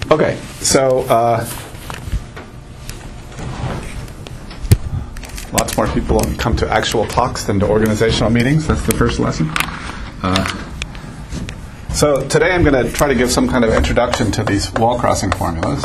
Okay, so lots more people come to actual talks than to organizational meetings. That's the first lesson. So today I'm going to try to give some kind of introduction to these wall crossing formulas.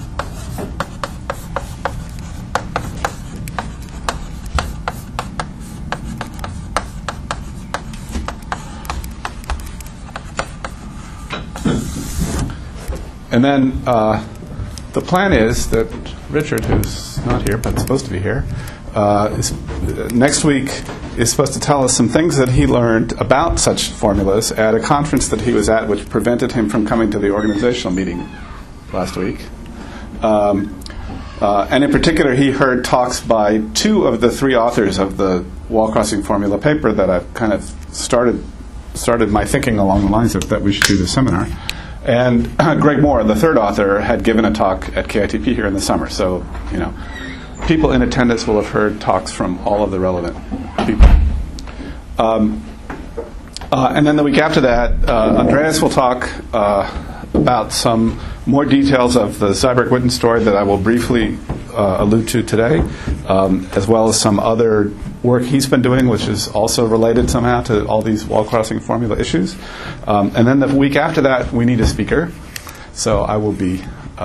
And then the plan is that Richard, who's not here but supposed to be here, next week is supposed to tell us some things that he learned about such formulas at a conference that he was at, which prevented him from coming to the organizational meeting last week. And in particular, he heard talks by two of the three authors of the wall crossing formula paper that I've kind of started my thinking along the lines of that we should do this seminar. And Greg Moore, the third author, had given a talk at KITP here in the summer. So, people in attendance will have heard talks from all of the relevant people. And then the week after that, Andreas will talk about some more details of the Seiberg-Witten story that I will briefly allude to today, as well as some other work he's been doing, which is also related somehow to all these wall crossing formula issues. And then the week after that, we need a speaker. So I will be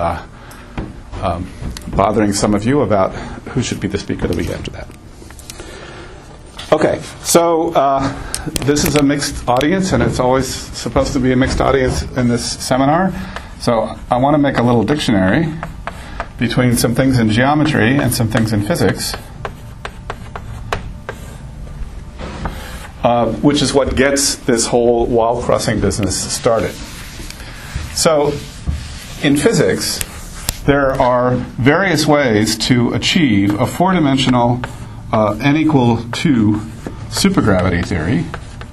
bothering some of you about who should be the speaker the week after that. Okay, so this is a mixed audience, and it's always supposed to be a mixed audience in this seminar. So I want to make a little dictionary between some things in geometry and some things in physics, which is what gets this whole wall crossing business started. So in physics, there are various ways to achieve a four-dimensional n equal 2 supergravity theory.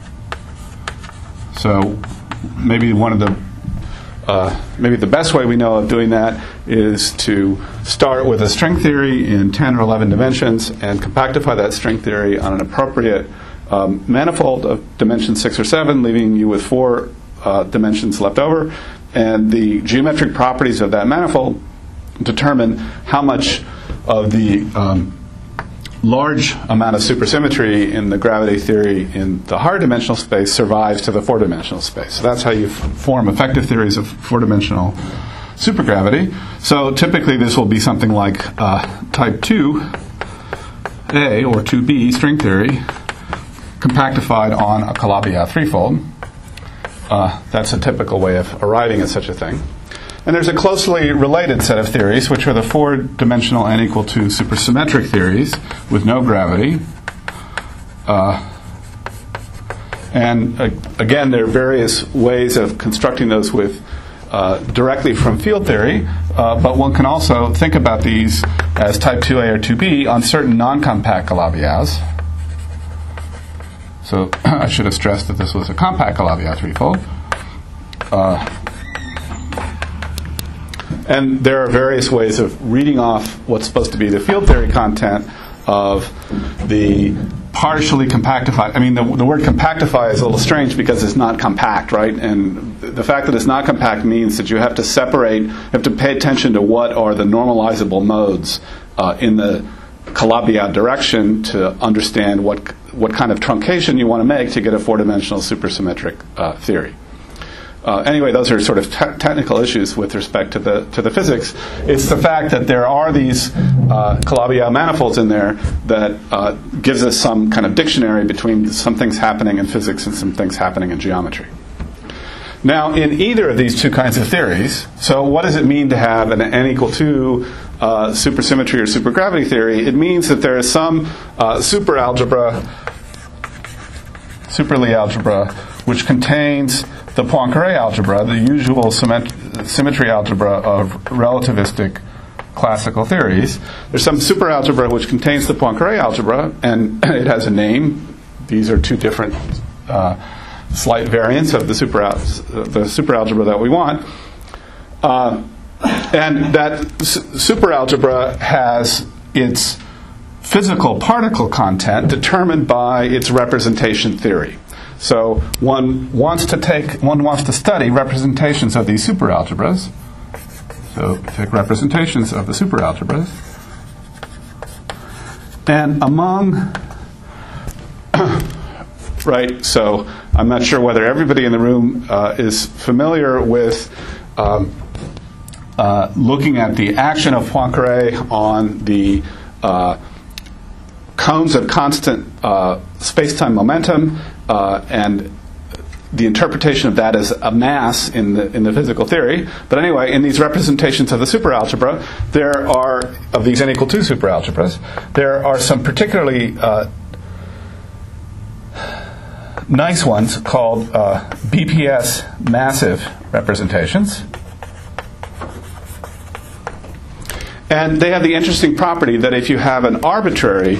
So maybe maybe the best way we know of doing that is to start with a string theory in 10 or 11 dimensions and compactify that string theory on an appropriate manifold of dimension 6 or 7, leaving you with 4 dimensions left over. And the geometric properties of that manifold determine how much of the large amount of supersymmetry in the gravity theory in the higher dimensional space survives to the 4-dimensional space. So that's how you form effective theories of 4-dimensional supergravity. So typically this will be something like type 2A or 2B string theory compactified on a Calabi-Yau threefold. That's a typical way of arriving at such a thing. And there's a closely related set of theories, which are the 4-dimensional n equal 2 supersymmetric theories with no gravity. And again, there are various ways of constructing those with directly from field theory, but one can also think about these as type 2A or 2B on certain non-compact Calabi-Yaus. So I should have stressed that this was a compact Calabi-Yau threefold. And there are various ways of reading off what's supposed to be the field theory content of the partially compactified. I mean, the word compactify is a little strange because it's not compact, right? And the fact that it's not compact means that you have to separate, you have to pay attention to what are the normalizable modes in the Calabi-Yau direction to understand what kind of truncation you want to make to get a 4-dimensional supersymmetric theory. Anyway, those are sort of technical issues with respect to the physics. It's the fact that there are these Calabi-Yau manifolds in there that gives us some kind of dictionary between some things happening in physics and some things happening in geometry. Now, in either of these two kinds of theories, so what does it mean to have an n equal 2 supersymmetry or supergravity theory? It means that there is some super Lie algebra, which contains the Poincare algebra, the usual symmetry algebra of relativistic classical theories. There's some superalgebra which contains the Poincare algebra, and it has a name. These are two different slight variants of the superalgebra that we want. And that superalgebra has its physical particle content determined by its representation theory. So one wants to study representations of these superalgebras, So take representations of the superalgebras. And among, right, so I'm not sure whether everybody in the room is familiar with looking at the action of Poincare on the cones of constant space-time momentum and the interpretation of that as a mass in the physical theory. But anyway, in these representations of the superalgebra, there are, of these n=2 superalgebras, there are some particularly nice ones called BPS massive representations. And they have the interesting property that if you have an arbitrary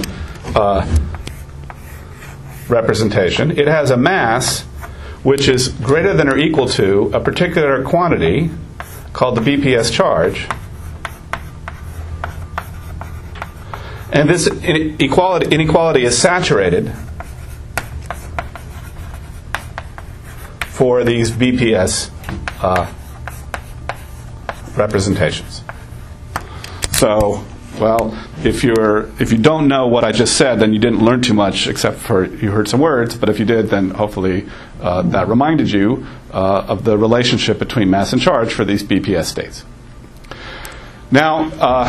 representation, it has a mass which is greater than or equal to a particular quantity called the BPS charge. And this inequality is saturated for these BPS representations. So, well, if you don't know what I just said, then you didn't learn too much, except for you heard some words. But if you did, then hopefully that reminded you of the relationship between mass and charge for these BPS states. Now,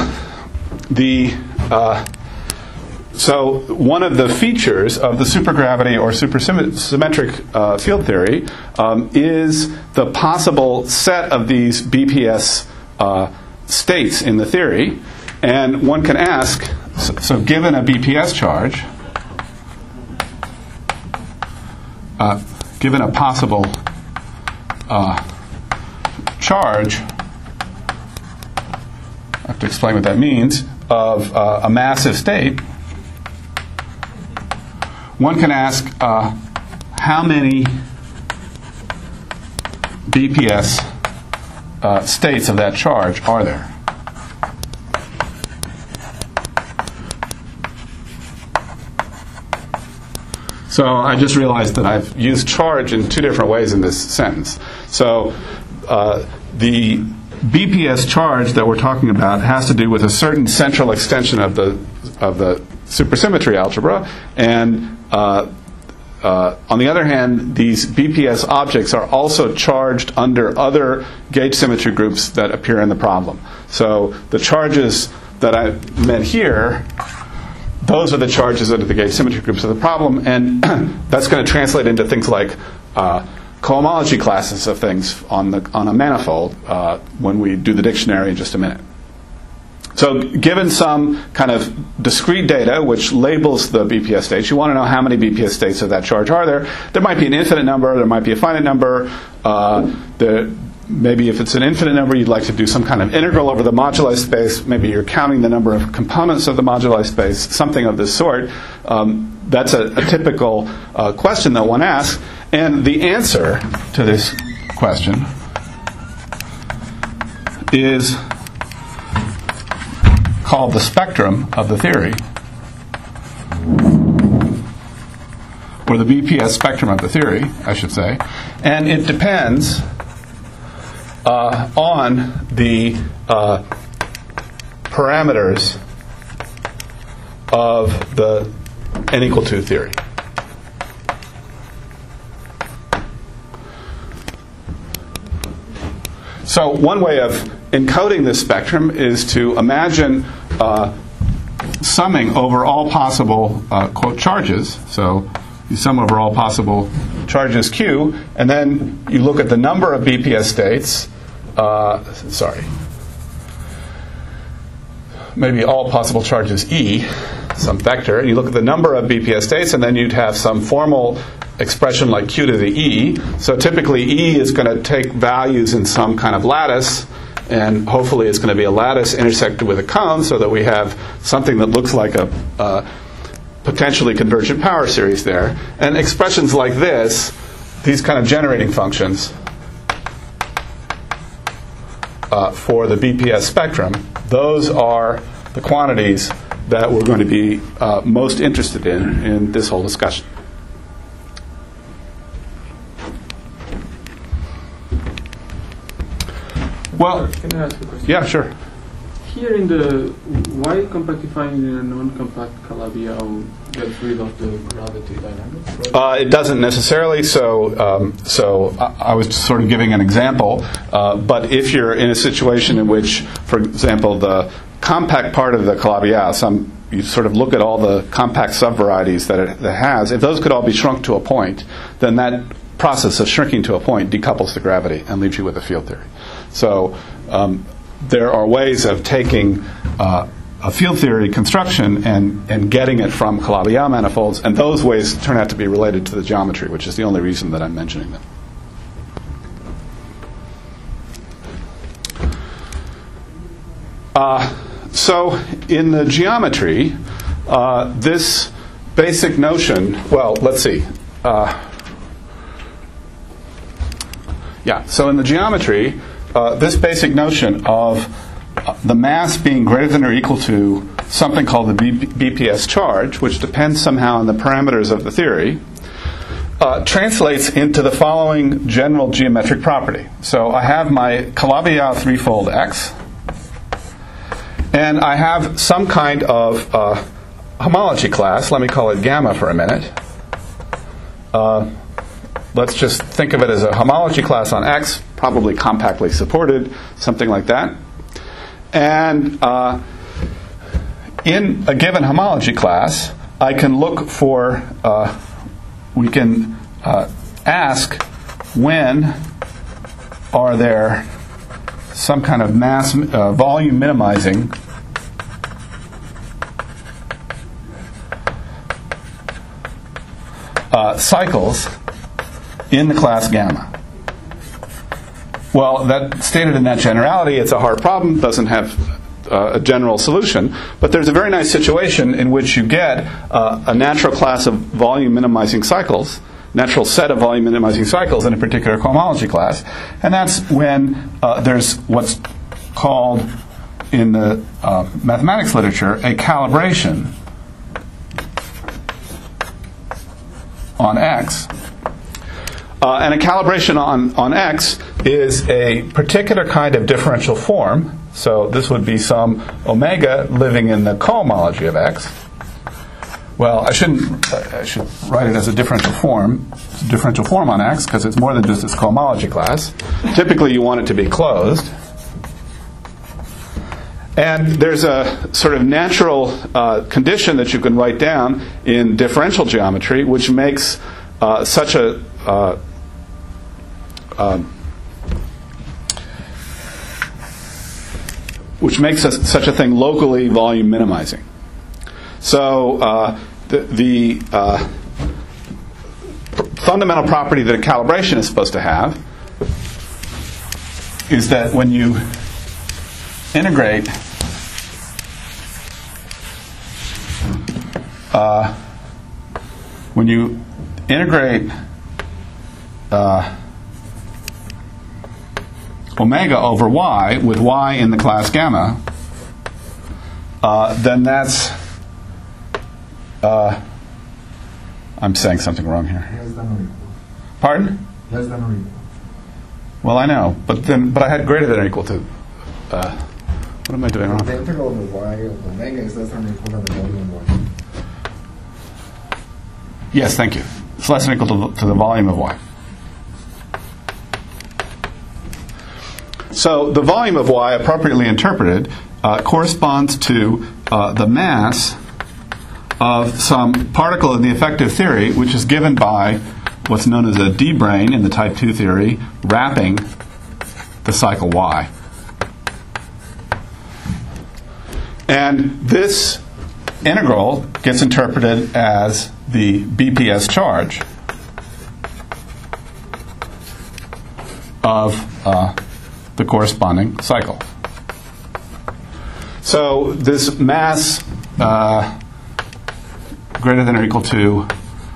so one of the features of the supergravity or supersymmetric field theory is the possible set of these BPS states in the theory. And one can ask, so given a BPS charge, given a possible charge, I have to explain what that means, of a massive state, one can ask how many BPS states of that charge are there? So I just realized that I've used charge in two different ways in this sentence. So the BPS charge that we're talking about has to do with a certain central extension of the supersymmetry algebra, and on the other hand, these BPS objects are also charged under other gauge symmetry groups that appear in the problem. So the charges that I meant here, those are the charges under the gauge symmetry groups of the problem, and that's going to translate into things like cohomology classes of things on a manifold when we do the dictionary in just a minute. So given some kind of discrete data which labels the BPS states, you want to know how many BPS states of that charge are there. There might be an infinite number, there might be a finite number. Maybe if it's an infinite number, you'd like to do some kind of integral over the moduli space. Maybe you're counting the number of components of the moduli space, something of this sort. That's a typical question that one asks. And the answer to this question is called the spectrum of the theory, or the BPS spectrum of the theory, I should say. And it depends on the parameters of the n=2 theory. So one way of encoding this spectrum is to imagine summing over all possible quote charges. So you sum over all possible charges Q, and then you look at the number of BPS states. Maybe all possible charges E, some vector, and you look at the number of BPS states, and then you'd have some formal expression like Q to the E. So typically E is going to take values in some kind of lattice, and hopefully it's going to be a lattice intersected with a cone, so that we have something that looks like a potentially convergent power series there. And expressions like this, these kind of generating functions for the BPS spectrum, those are the quantities that we're going to be most interested in this whole discussion. Well, can I ask a question? yeah, sure. Here in the, why compactifying in a non-compact Calabi-Yau gets rid of the gravity dynamics? It doesn't necessarily. So I was sort of giving an example. But if you're in a situation in which, for example, the compact part of the Calabi-Yau, you sort of look at all the compact subvarieties that it has, if those could all be shrunk to a point, then that process of shrinking to a point decouples the gravity and leaves you with a field theory. So there are ways of taking a field theory construction and getting it from Calabi-Yau manifolds, and those ways turn out to be related to the geometry, which is the only reason that I'm mentioning them. So in the geometry, this basic notion, well, let's see. So in the geometry, this basic notion of the mass being greater than or equal to something called the BPS charge, which depends somehow on the parameters of the theory, translates into the following general geometric property. So I have my Calabi-Yau threefold X, and I have some kind of homology class. Let me call it gamma for a minute. Let's just think of it as a homology class on X, probably compactly supported, something like that. And in a given homology class, I can look for, we can ask when are there some kind of mass volume minimizing cycles in the class gamma. Well, that stated in that generality, it's a hard problem, doesn't have a general solution, but there's a very nice situation in which you get a natural class of volume minimizing cycles, natural set of volume minimizing cycles in a particular cohomology class, and that's when there's what's called in the mathematics literature a calibration on X. And a calibration on X is a particular kind of differential form. So this would be some omega living in the cohomology of X. Well, I should write it as a differential form. It's a differential form on X because it's more than just its cohomology class. Typically, you want it to be closed. And there's a sort of natural condition that you can write down in differential geometry, which makes such a such a thing locally volume minimizing. So the fundamental property that a calibration is supposed to have is that when you integrate omega over y with y in the class gamma, then that's I'm saying something wrong here. Less than or equal. Pardon? Less than or equal. Well, I know, but I had greater than or equal to. What am I doing wrong? The integral of y of omega is less than or equal to the volume of y. Yes, thank you. It's less than or equal to the volume of y. So the volume of y, appropriately interpreted, corresponds to the mass of some particle in the effective theory, which is given by what's known as a D-brane in the type 2 theory, wrapping the cycle y. And this integral gets interpreted as the BPS charge of the corresponding cycle. So this mass greater than or equal to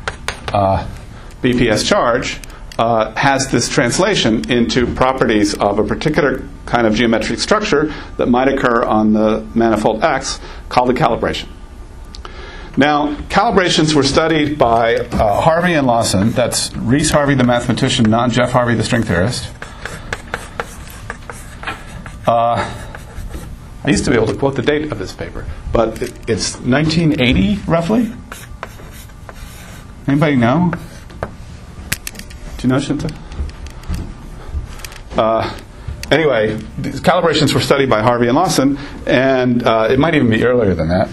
BPS charge has this translation into properties of a particular kind of geometric structure that might occur on the manifold X called a calibration. Now, calibrations were studied by Harvey and Lawson. That's Reese Harvey, the mathematician, not Jeff Harvey, the string theorist. I used to be able to quote the date of this paper, but it's 1980, roughly. Anybody know? Do you know, Shinta? Anyway, these calibrations were studied by Harvey and Lawson, and it might even be earlier than that.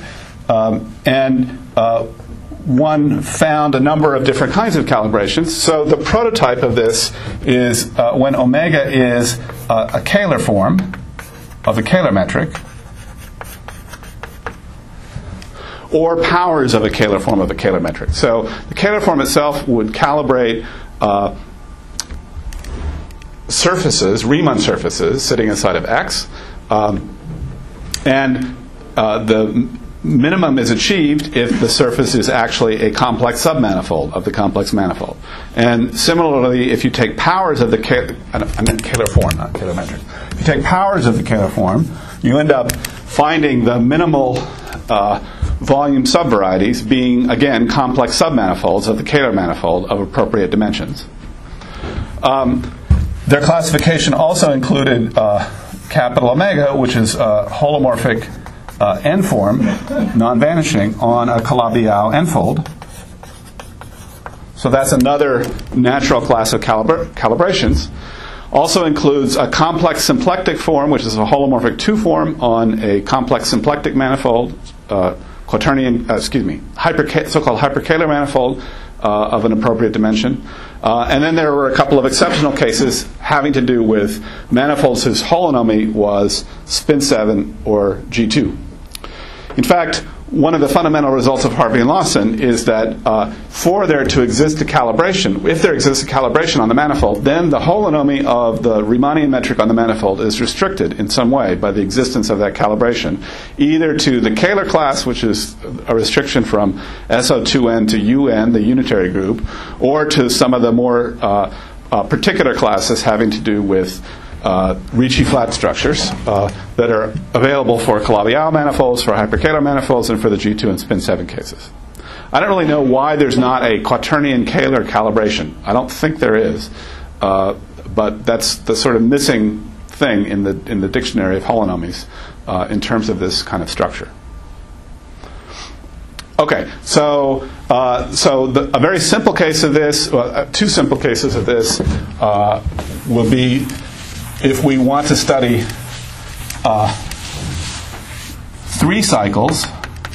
One found a number of different kinds of calibrations. So the prototype of this is when omega is a Kähler form of the Kähler metric, or powers of a Kähler form of the Kähler metric. So the Kähler form itself would calibrate surfaces, Riemann surfaces, sitting inside of X, and the minimum is achieved if the surface is actually a complex submanifold of the complex manifold. And similarly, if you take powers of the Kähler form, not Kähler metric. If you take powers of the Kähler form, you end up finding the minimal volume subvarieties being, again, complex submanifolds of the Kähler manifold of appropriate dimensions. Their classification also included capital omega, which is a holomorphic n-form, non-vanishing, on a Calabi-Yau n-fold. So that's another natural class of calibrations. Also includes a complex symplectic form, which is a holomorphic 2 form on a complex symplectic manifold, quaternion, so-called hyperkähler manifold of an appropriate dimension. And then there were a couple of exceptional cases having to do with manifolds whose holonomy was spin 7 or G2. In fact, one of the fundamental results of Harvey and Lawson is that for there to exist a calibration, if there exists a calibration on the manifold, then the holonomy of the Riemannian metric on the manifold is restricted in some way by the existence of that calibration, either to the Kähler class, which is a restriction from SO2n to UN, the unitary group, or to some of the more particular classes having to do with Ricci flat structures that are available for Calabi-Yau manifolds, for hyperkähler manifolds, and for the G2 and spin 7 cases. I don't really know why there's not a quaternion Kähler calibration. I don't think there is, but that's the sort of missing thing in the dictionary of holonomies in terms of this kind of structure. Okay, so a very simple case of this, two simple cases of this will be if we want to study 3 cycles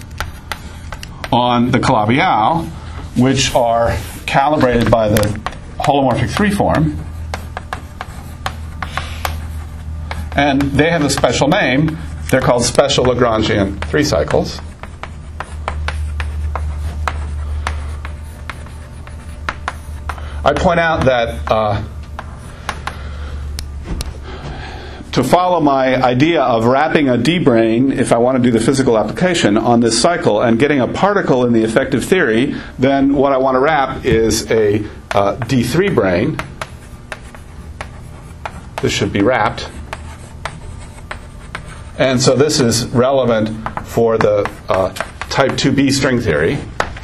on the Calabi-Yau, which are calibrated by the holomorphic 3 form, and they have a special name. They're called special Lagrangian 3 cycles. I point out that to follow my idea of wrapping a D-brane, if I want to do the physical application, on this cycle and getting a particle in the effective theory, then what I want to wrap is a D3 brane. This should be wrapped. And so this is relevant for the type 2b string theory.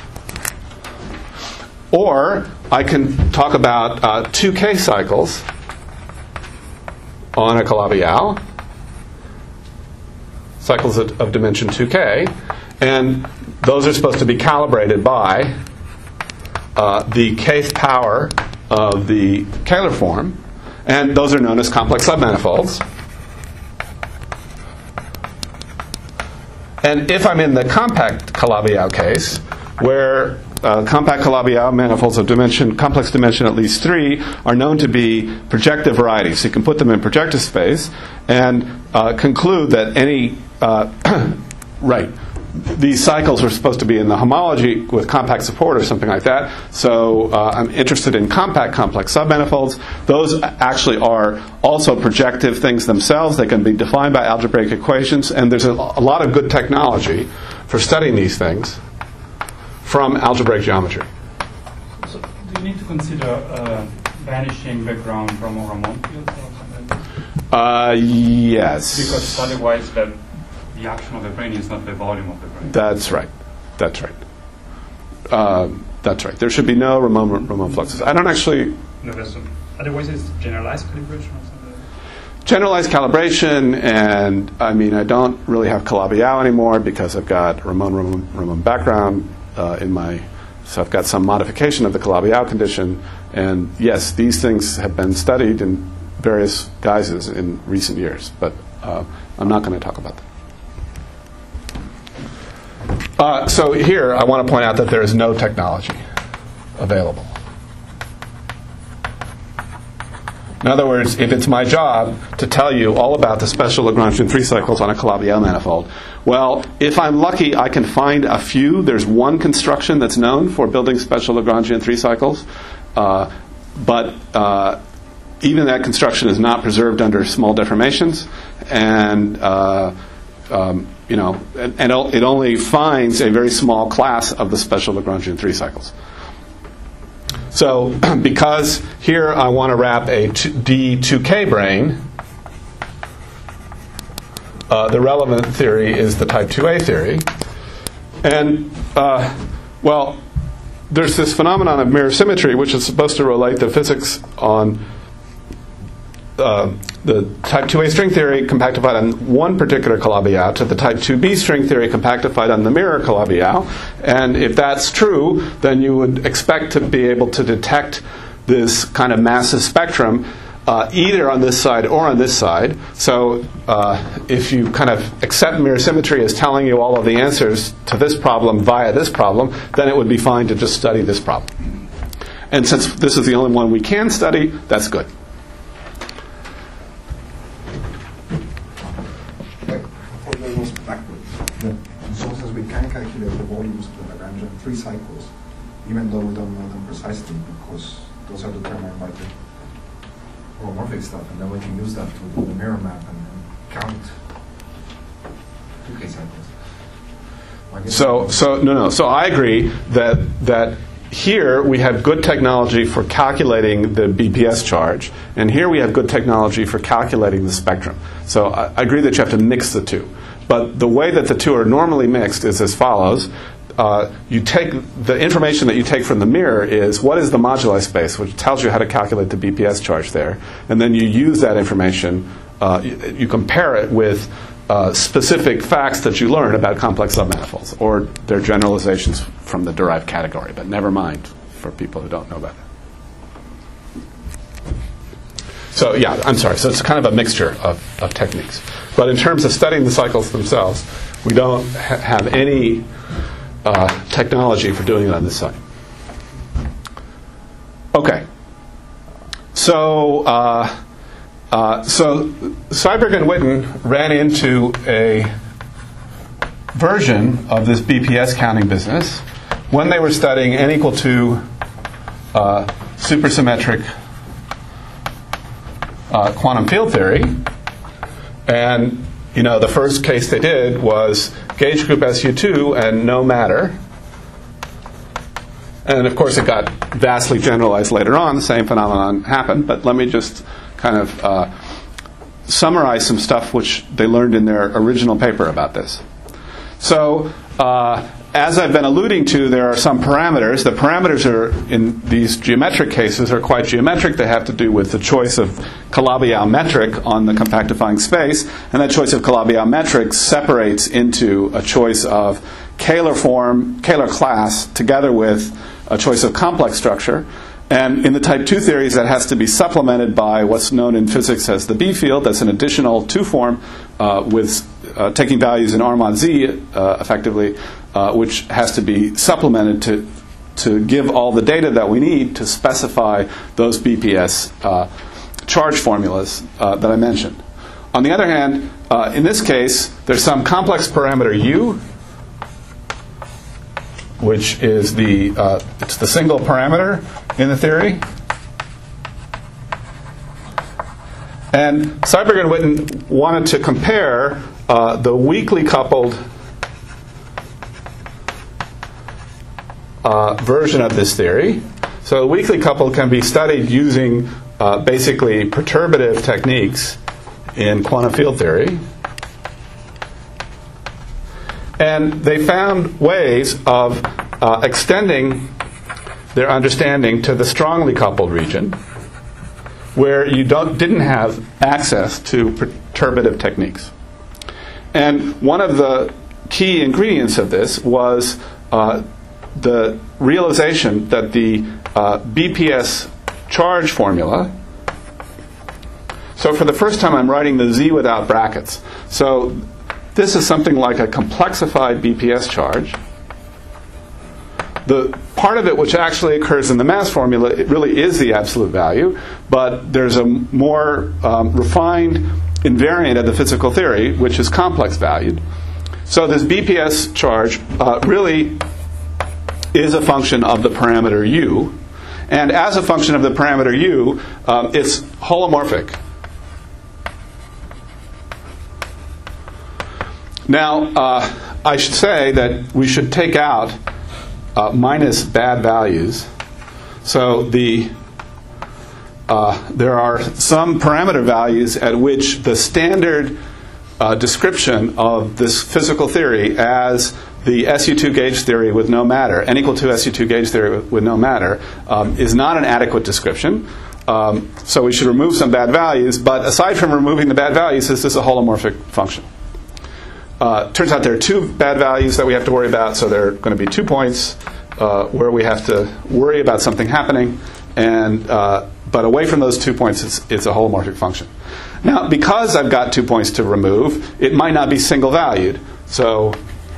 Or I can talk about 2k cycles on a Calabi-Yau, cycles of dimension 2k, and those are supposed to be calibrated by the kth power of the Kähler form, and those are known as complex submanifolds. And if I'm in the compact Calabi-Yau case, where compact Calabi-Yau manifolds of complex dimension at least 3 are known to be projective varieties. So you can put them in projective space and conclude that any these cycles are supposed to be in the homology with compact support or something like that. So I'm interested in compact complex submanifolds. Those actually are also projective things themselves. They can be defined by algebraic equations, and there's a lot of good technology for studying these things from algebraic geometry. So do you need to consider vanishing background from a Ramon field or something? Yes. Because otherwise the action of the brane is not the volume of the brane. That's right. That's right. There should be no Ramon fluxes. I don't actually... No, otherwise it's generalized calibration or something? generalized calibration, and I mean, I don't really have Calabi-Yau anymore because I've got Ramon background in my, so I've got some modification of the Calabi-Yau condition. And yes, these things have been studied in various guises in recent years, but I'm not going to talk about them. So here, I want to point out that there is no technology available. In other words, if it's my job to tell you all about the special Lagrangian 3 cycles on a Calabi-Yau manifold, well, if I'm lucky, I can find a few. There's one construction that's known for building special Lagrangian 3 cycles, but even that construction is not preserved under small deformations, and it only finds a very small class of the special Lagrangian 3 cycles. So because here I want to wrap a D2K brane, the relevant theory is the type 2A theory. And, well, there's this phenomenon of mirror symmetry, which is supposed to relate the physics on the type 2A string theory compactified on one particular Calabi-Yau to the type 2B string theory compactified on the mirror Calabi-Yau. And if that's true, then you would expect to be able to detect this kind of massive spectrum either on this side or on this side. So if you kind of accept mirror symmetry as telling you all of the answers to this problem via this problem, then it would be fine to just study this problem. And since this is the only one we can study, that's good. We can calculate the volumes of the Lagrangian 3 cycles, even though we don't know them precisely, because those are determined by the holomorphic stuff, and then we can use that to do the mirror map and count 2K cycles. So I agree that here we have good technology for calculating the BPS charge, and here we have good technology for calculating the spectrum. So I agree that you have to mix the two. But the way that the two are normally mixed is as follows. You take the information that you take from the mirror is what is the moduli space, which tells you how to calculate the BPS charge there. And then you use that information, you compare it with specific facts that you learn about complex submanifolds, or their generalizations from the derived category. But never mind for people who don't know about that. So yeah, I'm sorry. So it's kind of a mixture of techniques. But in terms of studying the cycles themselves, we don't have any technology for doing it on this side. Okay. So Seiberg and Witten ran into a version of this BPS counting business when they were studying n equal to supersymmetric quantum field theory. And, the first case they did was gauge group SU2 and no matter. And, of course, it got vastly generalized later on. The same phenomenon happened. But let me just kind of summarize some stuff which they learned in their original paper about this. So, as I've been alluding to, there are some parameters. The parameters are, in these geometric cases, are quite geometric. They have to do with the choice of Calabi-Yau metric on the compactifying space. And that choice of Calabi-Yau metric separates into a choice of Kähler class together with a choice of complex structure. And in the type 2 theories, that has to be supplemented by what's known in physics as the B field. That's an additional 2 form with taking values in R mod Z, effectively, which has to be supplemented to give all the data that we need to specify those BPS charge formulas that I mentioned. On the other hand, in this case, there's some complex parameter U, which is it's the single parameter in the theory. And Seiberg and Witten wanted to compare the weakly coupled version of this theory. So the weakly coupled can be studied using basically perturbative techniques in quantum field theory. And they found ways of extending their understanding to the strongly coupled region. where you didn't have access to perturbative techniques. And one of the key ingredients of this was the realization that the BPS charge formula. So for the first time, I'm writing the Z without brackets. So this is something like a complexified BPS charge. The part of it which actually occurs in the mass formula, it really is the absolute value, but there's a more refined invariant of the physical theory, which is complex valued. So this BPS charge really is a function of the parameter u, and as a function of the parameter u, it's holomorphic. Now, I should say that we should take out minus bad values. So there are some parameter values at which the standard description of this physical theory as the SU2 gauge theory with no matter, n equal to SU2 gauge theory with no matter, is not an adequate description. So we should remove some bad values. But aside from removing the bad values, this is a holomorphic function. Turns out there are two bad values that we have to worry about, so there are going to be 2 points where we have to worry about something happening, and but away from those 2 points, it's a holomorphic function. Now, because I've got 2 points to remove, it might not be single valued. So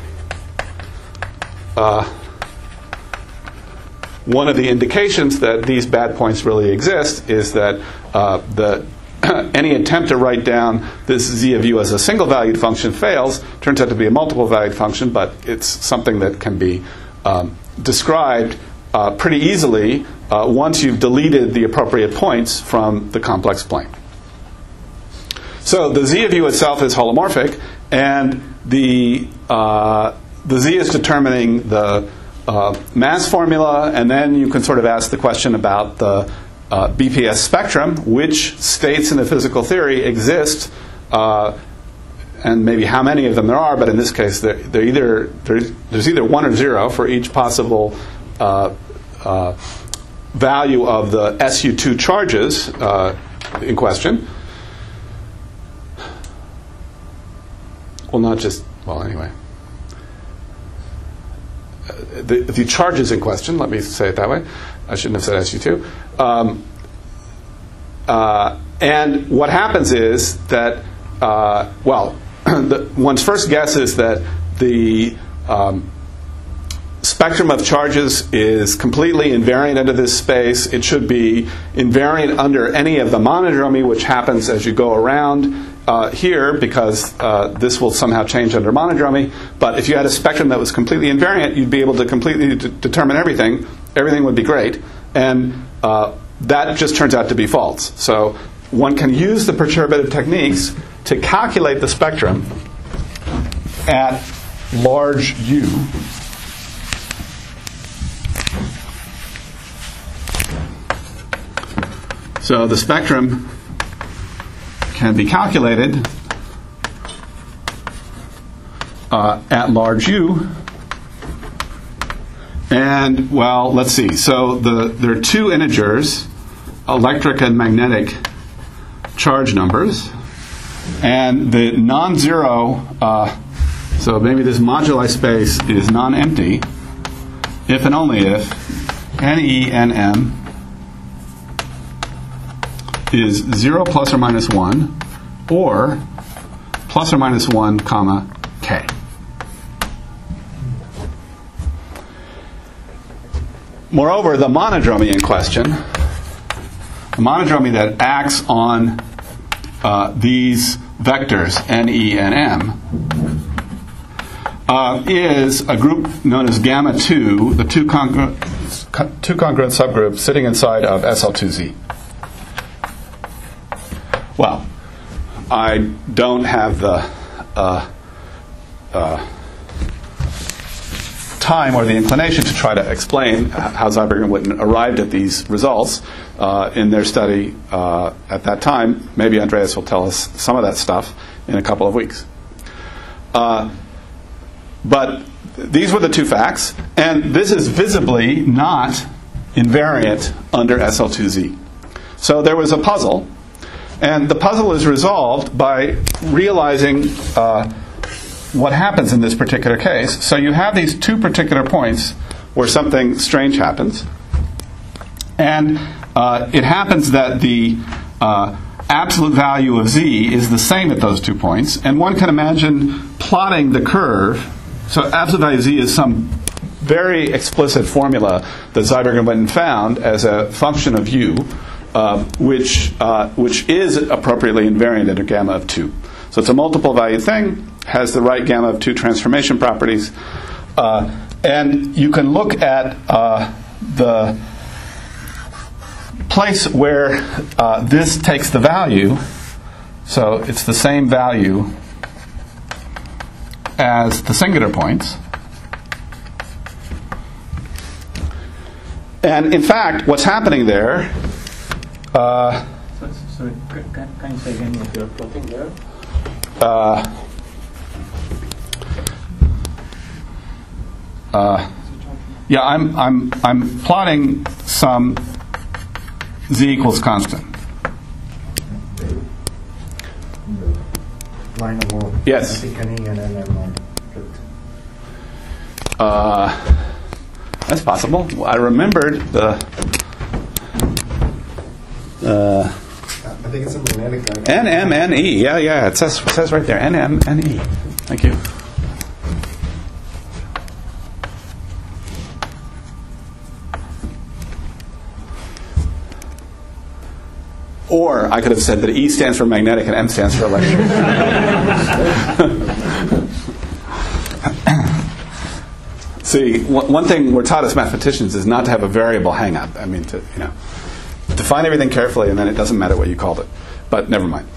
one of the indications that these bad points really exist is that any attempt to write down this z of u as a single valued function fails. Turns out to be a multiple valued function, but it's something that can be described pretty easily once you've deleted the appropriate points from the complex plane. So the z of u itself is holomorphic, and the z is determining the mass formula, and then you can sort of ask the question about the BPS spectrum, which states in the physical theory exist, and maybe how many of them there are. But in this case, there's either 1 or 0 for each possible value of the SU2 charges in question. Well, not just anyway. The charges in question, let me say it that way. I shouldn't have said SU2. And what happens is that, one's first guess is that the spectrum of charges is completely invariant under this space. It should be invariant under any of the monodromy, which happens as you go around here, because this will somehow change under monodromy. But if you had a spectrum that was completely invariant, you'd be able to completely determine everything. Everything would be great. And that just turns out to be false. So one can use the perturbative techniques to calculate the spectrum at large U. So the spectrum can be calculated at large U. And, let's see. So there are 2 integers, electric and magnetic charge numbers. And the non-zero, so maybe this moduli space is non-empty if and only if NE_NM is 0 plus or minus 1 or plus or minus 1 comma k. Moreover, the monodromy in question, the monodromy that acts on these vectors NE and M, is a group known as gamma 2, the two congruent subgroups sitting inside of SL2Z. Well, I don't have the time or the inclination to try to explain how Zeiberg and Witten arrived at these results in their study at that time. Maybe Andreas will tell us some of that stuff in a couple of weeks. But these were the 2 facts, and this is visibly not invariant under SL2Z. So there was a puzzle, and the puzzle is resolved by realizing what happens in this particular case. So you have these two particular points where something strange happens, and it happens that the absolute value of z is the same at those 2 points, and one can imagine plotting the curve. So absolute value of z is some very explicit formula that Seiberg and Witten found as a function of u, which is appropriately invariant at a gamma of 2. So it's a multiple value thing, has the right gamma of 2 transformation properties, and you can look at the place where this takes the value. So it's the same value as the singular points. And in fact, what's happening there... sorry, can you say again what you're plotting there? Yeah, I'm plotting some z equals constant. Line above. Yes. That's possible. I remembered the. I think it's a magnetic. NMNE. Yeah. It says right there. NMNE. Thank you. Or I could have said that E stands for magnetic and M stands for electric. See, one thing we're taught as mathematicians is not to have a variable hang-up. I mean, to define everything carefully, and then it doesn't matter what you called it. But never mind.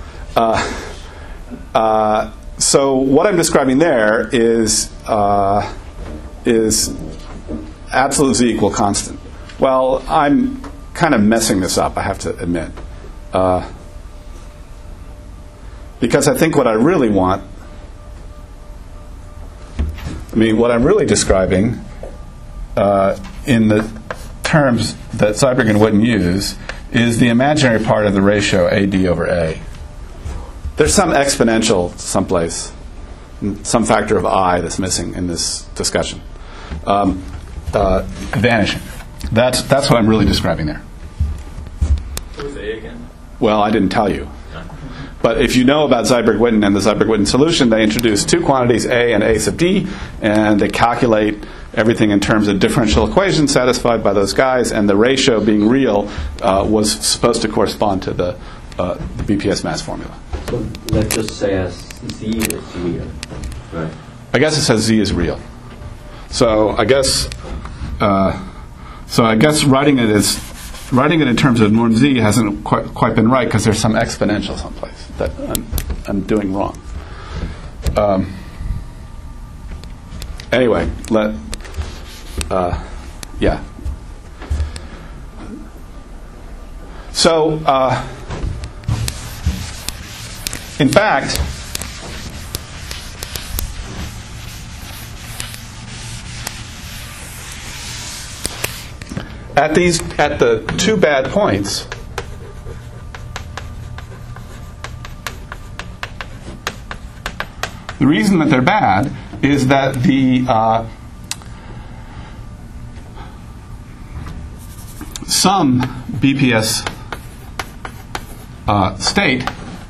So what I'm describing there is absolute z equal constant. Well, I'm kind of messing this up, I have to admit. Because I think what I really want, what I'm really describing in the terms that Seiberg and Witten use is the imaginary part of the ratio AD over A. There's some exponential someplace, some factor of I that's missing in this discussion. Vanishing. That's what I'm really describing there. What was A again? Well, I didn't tell you. But if you know about Seiberg-Witten and the Seiberg-Witten solution, they introduce two quantities, A and A sub d, and they calculate everything in terms of differential equations satisfied by those guys, and the ratio being real was supposed to correspond to the BPS mass formula. So let's just say as Z is real, right? I guess it says Z is real. So I guess writing it in terms of norm Z hasn't quite been right because there's some exponential someplace that I'm doing wrong. Anyway, yeah. So, in fact, at the two bad points, the reason that they're bad is that the some BPS state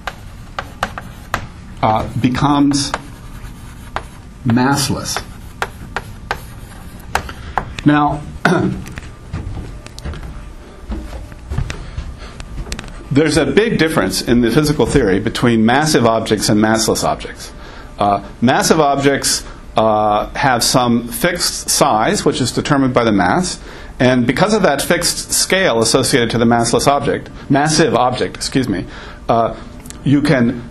becomes massless. Now, there's a big difference in the physical theory between massive objects and massless objects. Massive objects have some fixed size, which is determined by the mass, and because of that fixed scale associated to the massive object, you can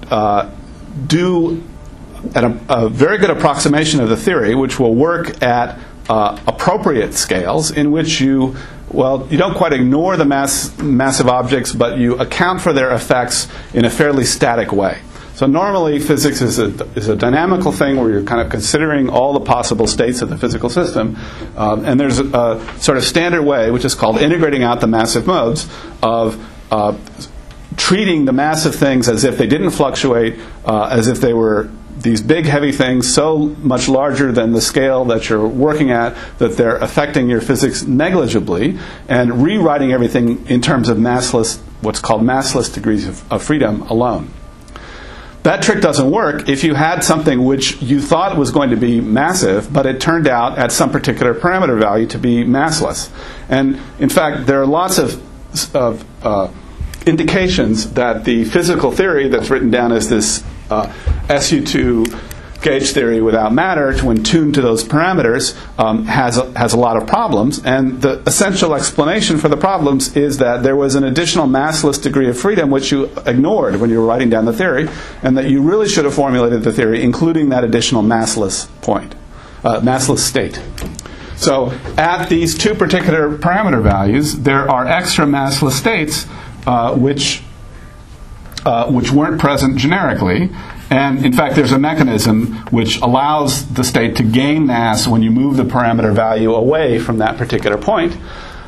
do a very good approximation of the theory, which will work at appropriate scales in which you don't quite ignore the massive objects, but you account for their effects in a fairly static way. So normally physics is a dynamical thing where you're kind of considering all the possible states of the physical system, and there's a sort of standard way, which is called integrating out the massive modes, of treating the massive things as if they didn't fluctuate, as if they were these big, heavy things so much larger than the scale that you're working at that they're affecting your physics negligibly, and rewriting everything in terms of massless, what's called massless degrees of freedom alone. That trick doesn't work if you had something which you thought was going to be massive, but it turned out at some particular parameter value to be massless. And in fact, there are lots of indications that the physical theory that's written down as this SU2 gauge theory without matter, when tuned to those parameters, has a lot of problems. And the essential explanation for the problems is that there was an additional massless degree of freedom which you ignored when you were writing down the theory, and that you really should have formulated the theory including that additional massless point, massless state. So at these two particular parameter values, there are extra massless states which weren't present generically. And in fact, there's a mechanism which allows the state to gain mass when you move the parameter value away from that particular point.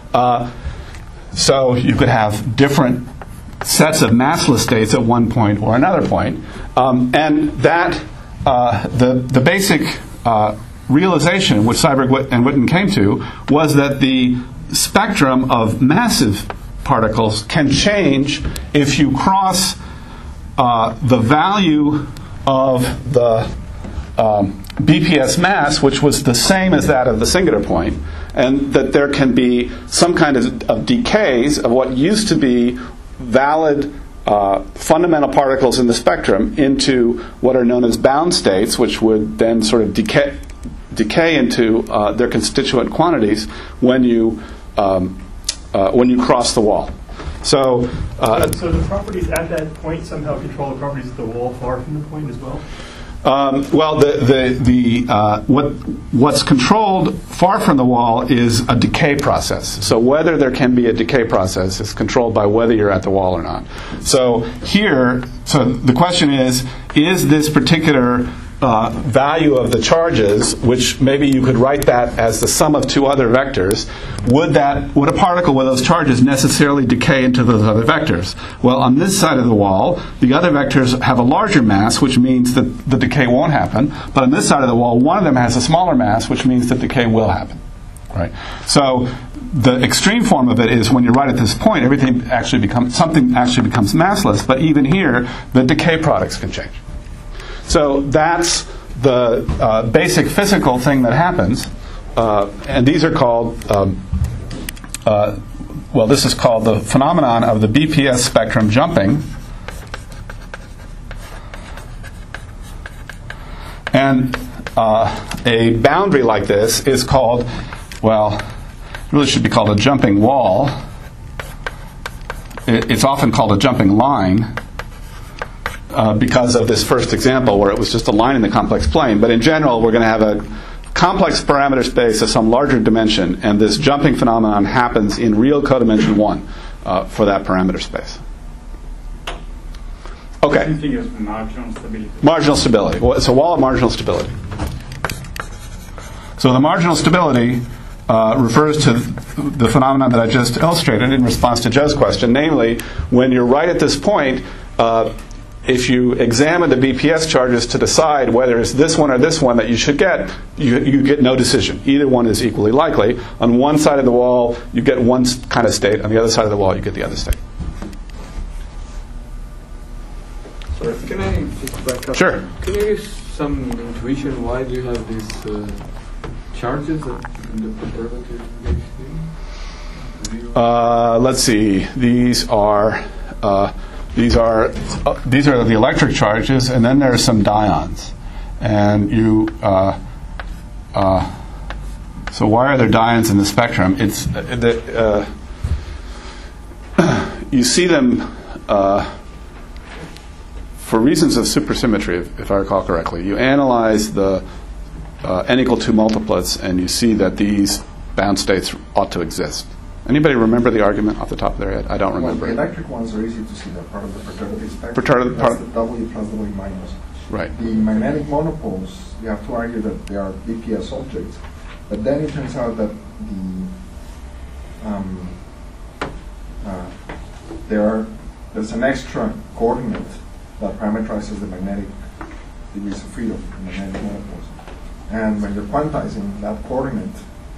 So you could have different sets of massless states at one point or another point. And that the basic realization which Seiberg and Witten came to was that the spectrum of massive particles can change if you cross the value of the BPS mass, which was the same as that of the singular point, and that there can be some kind of decays of what used to be valid fundamental particles in the spectrum into what are known as bound states, which would then sort of decay into their constituent quantities when you cross the wall. So the properties at that point somehow control the properties at the wall far from the point as well? What's controlled far from the wall is a decay process. So whether there can be a decay process is controlled by whether you're at the wall or not. So the question is this particular value of the charges, which maybe you could write that as the sum of two other vectors, would a particle with those charges necessarily decay into those other vectors? Well, on this side of the wall, the other vectors have a larger mass, which means that the decay won't happen. But on this side of the wall, one of them has a smaller mass, which means that decay will happen. Right? So the extreme form of it is when you're right at this point, something actually becomes massless. But even here, the decay products can change. So that's the basic physical thing that happens, and these are called, this is called the phenomenon of the BPS spectrum jumping. And a boundary like this is called, it really should be called a jumping wall. It's often called a jumping line. Because of this first example where it was just a line in the complex plane. But in general, we're going to have a complex parameter space of some larger dimension, and this jumping phenomenon happens in real codimension 1 for that parameter space. Okay. Same thing as marginal stability. Marginal stability. Well, it's a wall of marginal stability. So the marginal stability refers to the phenomenon that I just illustrated in response to Joe's question, namely, when you're right at this point, if you examine the BPS charges to decide whether it's this one or this one that you should get, you get no decision. Either one is equally likely. On one side of the wall, you get one kind of state. On the other side of the wall, you get the other state. Sorry, can I just back up? Sure. Can you give some intuition why do you have these charges in the perturbative gauge theory? Let's see. These are the electric charges, and then there are some dions. And so why are there dions in the spectrum? It's you see them for reasons of supersymmetry, if I recall correctly. You analyze the n equal 2 multiplets, and you see that these bound states ought to exist. Anybody remember the argument off the top of their head? I don't remember. The electric ones are easy to see. They're part of the perturbative spectrum. That's the W plus W minus. Right. The magnetic monopoles, you have to argue that they are BPS objects. But then it turns out that there's an extra coordinate that parameterizes the magnetic degrees of freedom in magnetic monopoles. And when you're quantizing that coordinate,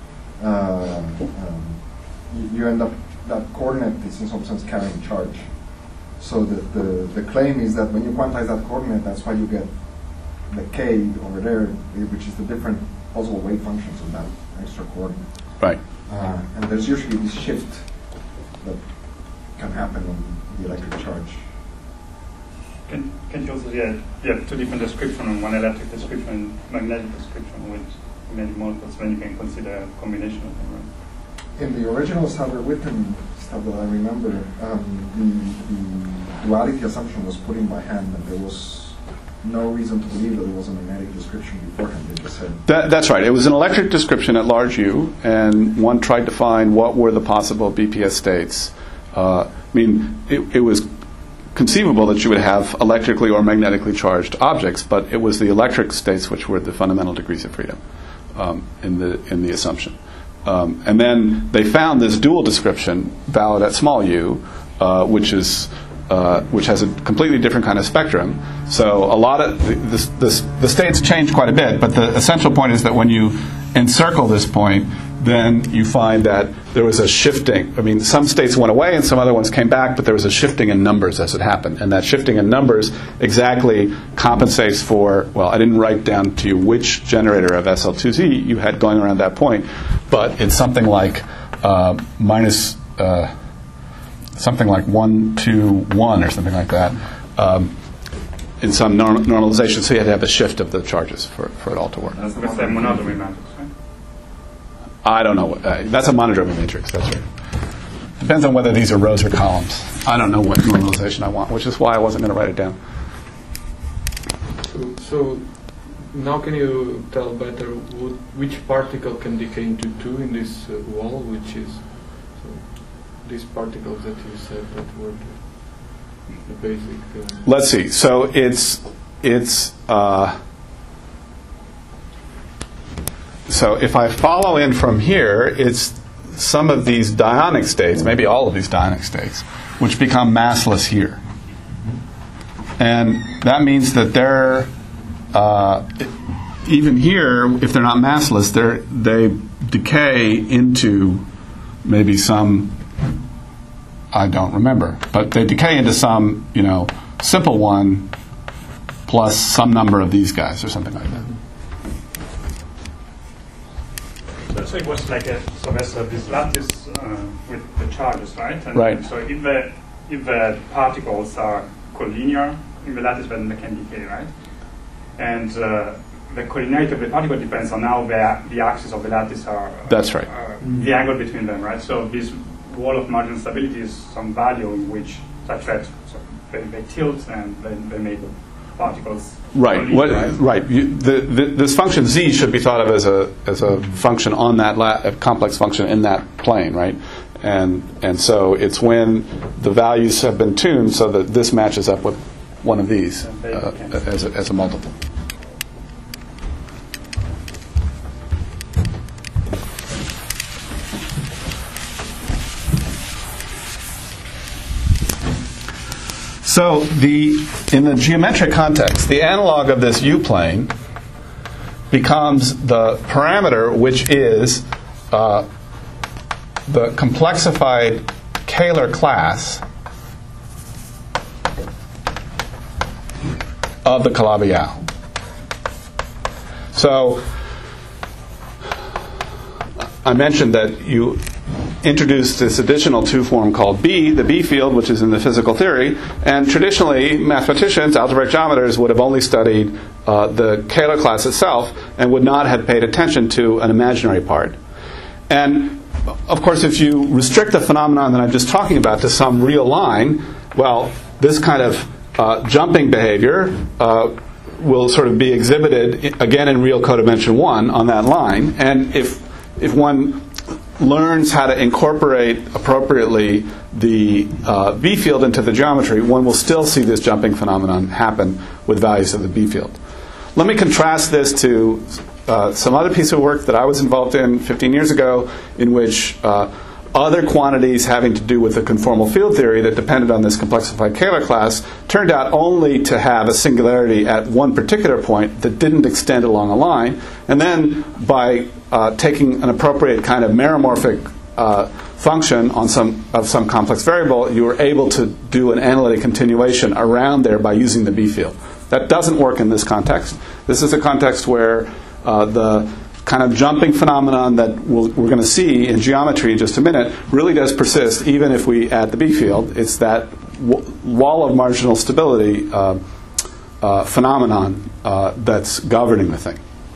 you end up, that coordinate is in some sense carrying charge. So the claim is that when you quantize that coordinate, that's why you get the k over there, which is the different possible wave functions of that extra coordinate. Right. And there's usually this shift that can happen on the electric charge. Can you also, you have two different descriptions, one electric description and magnetic description with magnetic molecules, then you can consider a combination of them, right? In the original Sauber-Witten stuff that I remember, the duality assumption was put in by hand, and there was no reason to believe that there was a magnetic description beforehand. They just said That's right. It was an electric description at large U, and one tried to find what were the possible BPS states. It was conceivable that you would have electrically or magnetically charged objects, but it was the electric states which were the fundamental degrees of freedom in the assumption. And then they found this dual description valid at small u, which has a completely different kind of spectrum. So a lot of the states change quite a bit, but the essential point is that when you encircle this point, then you find that there was a shifting. I mean, some states went away and some other ones came back, but there was a shifting in numbers as it happened. And that shifting in numbers exactly compensates for, well, I didn't write down to you which generator of SL2Z you had going around that point, but it's something like minus something like 1, 2, 1 or something like that in some normalization. So you had to have a shift of the charges for it all to work. That's the monodromy matrix, right? I don't know. That's a monodromy matrix. That's right. Depends on whether these are rows or columns. I don't know what normalization I want, which is why I wasn't going to write it down. So now can you tell better which particle can decay into 2 in this wall, which is these particles that you said that were the basic... Let's see. So it's so if I follow in from here, it's some of these dionic states, maybe all of these dionic states, which become massless here. And that means that they're, even here, if they're not massless, they decay into maybe some, I don't remember, but they decay into some, simple one plus some number of these guys or something like that. So it was like this lattice with the charges, right? And right. So if the particles are collinear in the lattice, then they can decay, right? And the collinearity of the particle depends on how the axes of the lattice are. That's right. The angle between them, right? So this wall of marginal stability is some value in which such that they tilt and they make particles. Right. Right. This function z should be thought of as a function on that complex function in that plane, right? And so it's when the values have been tuned so that this matches up with one of these as a multiple. So in the geometric context, the analog of this U-plane becomes the parameter, which is the complexified Kähler class of the Calabi-Yau. So I mentioned that you introduced this additional two-form called B, the B field, which is in the physical theory. And traditionally, mathematicians, algebraic geometers, would have only studied the Kähler class itself and would not have paid attention to an imaginary part. And, of course, if you restrict the phenomenon that I'm just talking about to some real line, well, this kind of jumping behavior will sort of be exhibited, again, in real codimension 1 on that line. And if one learns how to incorporate appropriately the B field into the geometry, one will still see this jumping phenomenon happen with values of the B field. Let me contrast this to some other piece of work that I was involved in 15 years ago, in which other quantities having to do with the conformal field theory that depended on this complexified Kähler class turned out only to have a singularity at one particular point that didn't extend along a line. And then by taking an appropriate kind of meromorphic function on some complex variable, you were able to do an analytic continuation around there by using the B field. That doesn't work in this context. This is a context where the kind of jumping phenomenon that we're going to see in geometry in just a minute really does persist even if we add the B field. It's that wall of marginal stability phenomenon that's governing the thing.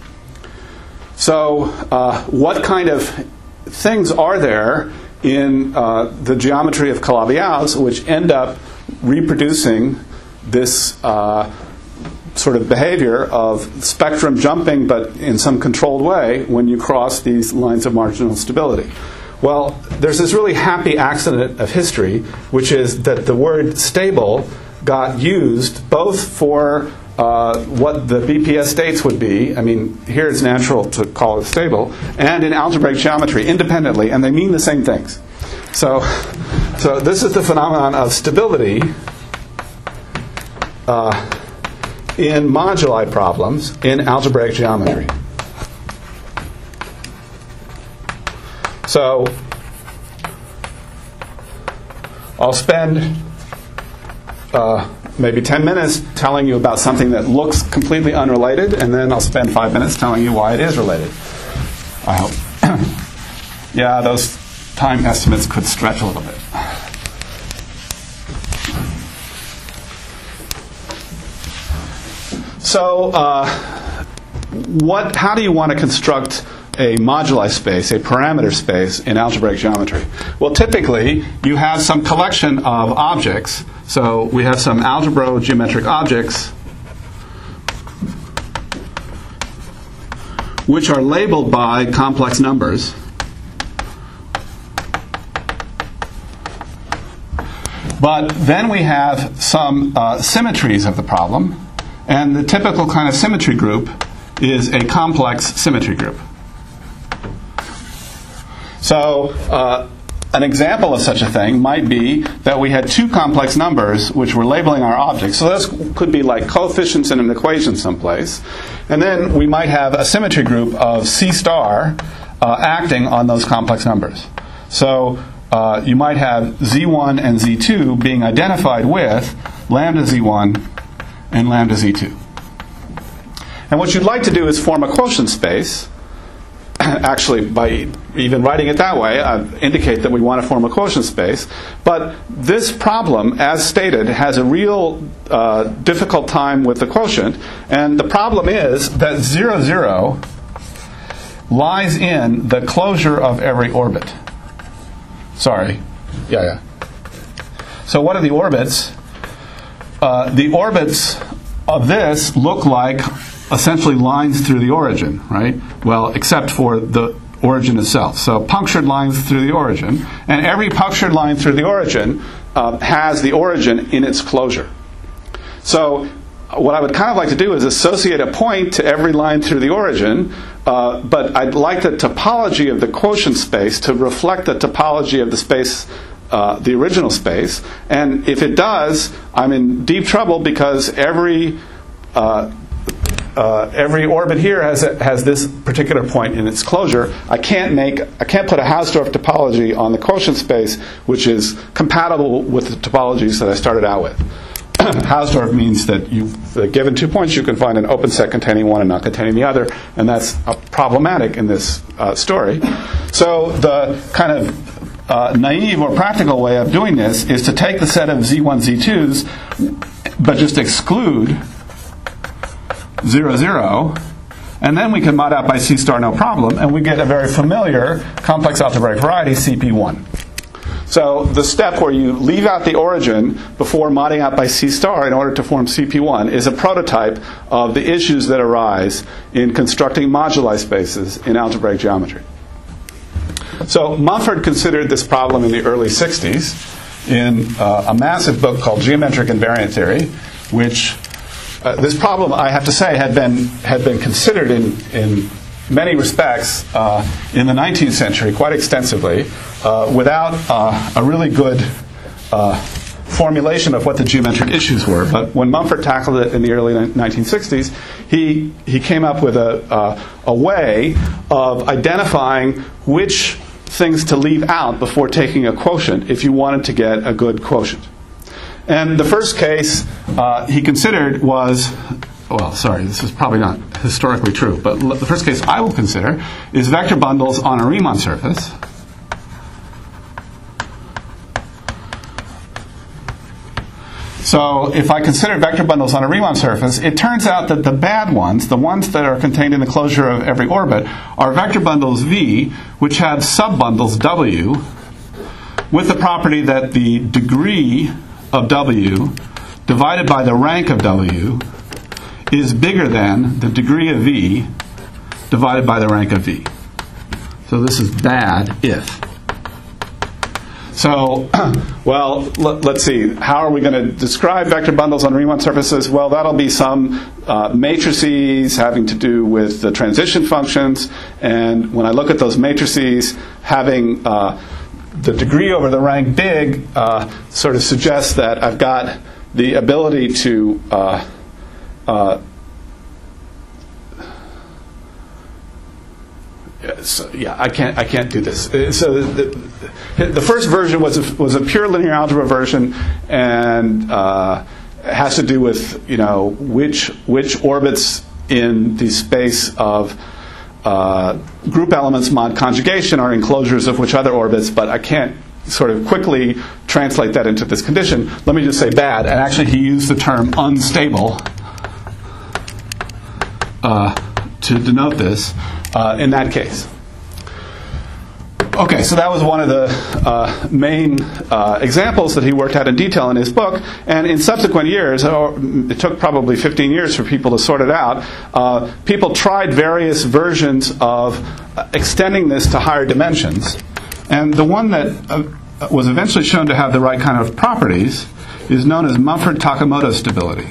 So what kind of things are there in the geometry of Calabi-Yau which end up reproducing this sort of behavior of spectrum jumping, but in some controlled way when you cross these lines of marginal stability? Well, there's this really happy accident of history, which is that the word stable got used both for what the BPS states would be. I mean, here it's natural to call it stable, and in algebraic geometry independently, and they mean the same things. So this is the phenomenon of stability in moduli problems in algebraic geometry. So I'll spend maybe 10 minutes telling you about something that looks completely unrelated, and then I'll spend 5 minutes telling you why it is related. I hope. Yeah, those time estimates could stretch a little bit. So how do you want to construct a moduli space, a parameter space in algebraic geometry? Well, typically you have some collection of objects. So we have some algebro-geometric objects which are labeled by complex numbers. But then we have some symmetries of the problem. And the typical kind of symmetry group is a complex symmetry group. So an example of such a thing might be that we had two complex numbers which were labeling our objects. So this could be like coefficients in an equation someplace. And then we might have a symmetry group of C star acting on those complex numbers. So you might have Z1 and Z2 being identified with lambda Z1 and lambda Z2. And what you'd like to do is form a quotient space. Actually, by even writing it that way, I indicate that we want to form a quotient space. But this problem, as stated, has a real difficult time with the quotient. And the problem is that 0, 0 lies in the closure of every orbit. Sorry. Yeah. So what are the orbits? The orbits of this look like essentially lines through the origin, right? Well, except for the origin itself. So punctured lines through the origin. And every punctured line through the origin has the origin in its closure. So what I would kind of like to do is associate a point to every line through the origin, but I'd like the topology of the quotient space to reflect the topology of the space, the original space. And if it does, I'm in deep trouble because every orbit here has this particular point in its closure. I can't put a Hausdorff topology on the quotient space which is compatible with the topologies that I started out with. Hausdorff means that given 2 points, you can find an open set containing one and not containing the other, and that's problematic in this story. So the kind of naive or practical way of doing this is to take the set of Z1, Z2s, but just exclude 0, 0, and then we can mod out by C star no problem, and we get a very familiar complex algebraic variety, CP1. So the step where you leave out the origin before modding out by C star in order to form CP1 is a prototype of the issues that arise in constructing moduli spaces in algebraic geometry. So Mumford considered this problem in the early 60s in a massive book called Geometric Invariant Theory, which this problem, I have to say, had been considered in many respects in the 19th century quite extensively without a really good formulation of what the geometric issues were. But when Mumford tackled it in the early 1960s, he came up with a way of identifying which things to leave out before taking a quotient if you wanted to get a good quotient. And the first case he considered was, well, sorry, this is probably not historically true, but the first case I will consider is vector bundles on a Riemann surface. So if I consider vector bundles on a Riemann surface, it turns out that the bad ones, the ones that are contained in the closure of every orbit, are vector bundles V, which have subbundles W, with the property that the degree of W divided by the rank of W is bigger than the degree of V divided by the rank of V. So this is bad if. So, well, let's see. How are we going to describe vector bundles on Riemann surfaces? Well, that'll be some matrices having to do with the transition functions. And when I look at those matrices, having the degree over the rank big sort of suggests that I've got the ability to I can't do this. So the first version was a pure linear algebra version, and it has to do with which orbits in the space of group elements mod conjugation are enclosures of which other orbits, but I can't sort of quickly translate that into this condition. Let me just say bad, and actually he used the term unstable to denote this in that case. Okay, so that was one of the main examples that he worked out in detail in his book. And in subsequent years, it took probably 15 years for people to sort it out, people tried various versions of extending this to higher dimensions. And the one that was eventually shown to have the right kind of properties is known as Mumford-Takamoto stability.